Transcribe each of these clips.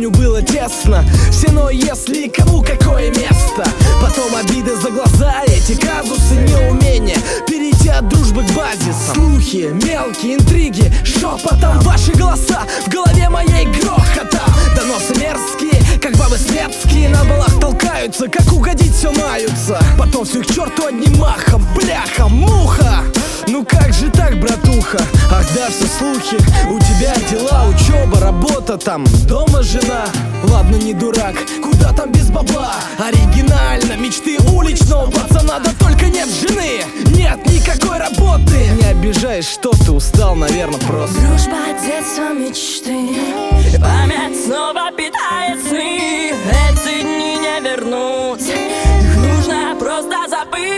помню, было тесно. Все, но если кому какое место. Потом обиды за глаза, эти казусы, неумение перейти от дружбы к базисам. Слухи, мелкие интриги, шепотом ваши голоса в голове моей грохота. Доносы мерзкие, как бабы светские, на балах толкаются, как угодить все маются. Потом все их к черту одним махом, бляха, муха. Ну как же так, братуха? Ах да, все слухи. У тебя дела, учеба, работа там, дома жена. Ладно, не дурак, куда там без бабла? Оригинально, мечты уличного пацана. Да только нет жены, нет никакой работы. Не обижаешь, что ты устал, наверное, просто. Дружба, детство, мечты, память снова питает сны. Эти дни не вернуть, их нужно просто забыть.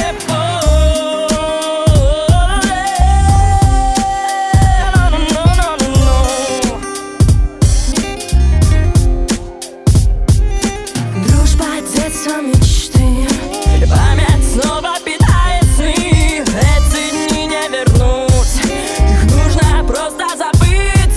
Мечты, память снова питает сны. Эти дни не вернуть, их нужно просто забыть.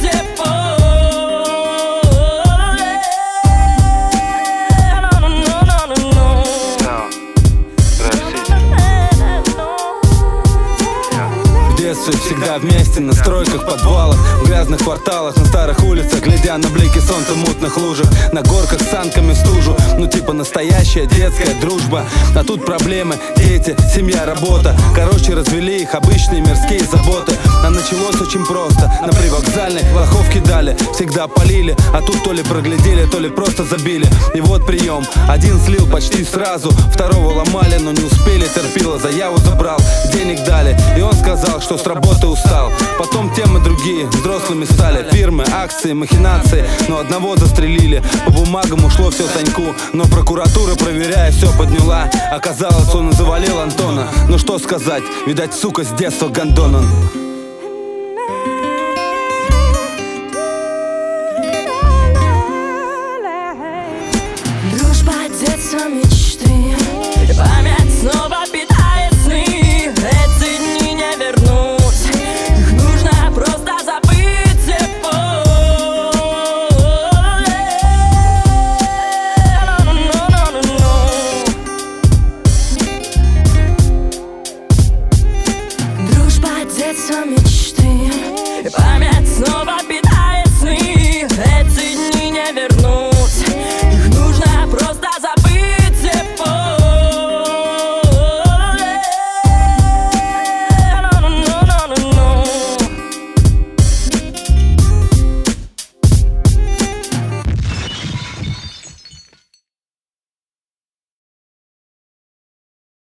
В детстве всегда вместе, на стройках, подвалах, в грязных кварталах, на старых улицах, глядя на блики солнца в мутных лужах, на горках с санками в стужу. Ну типа настоящая детская дружба. А тут проблемы, дети, семья, работа. Короче, развели их обычные мирские заботы. А началось очень просто. На привокзальной лохов кидали, всегда полили. А тут то ли проглядели, то ли просто забили. И вот прием, один слил почти сразу, второго ломали, но не успели. Терпила, заяву забрал, денег дали, и он сказал, что с работы устал. Потом темы другие, взрослыми стали. Фирмы, акции, махинации, но одного застрелили. По бумагам ушло все Саньку, но прокуратура, проверяя, все подняла. Оказалось, он и завалил Антона. Ну что сказать, видать, сука, с детства гондон он.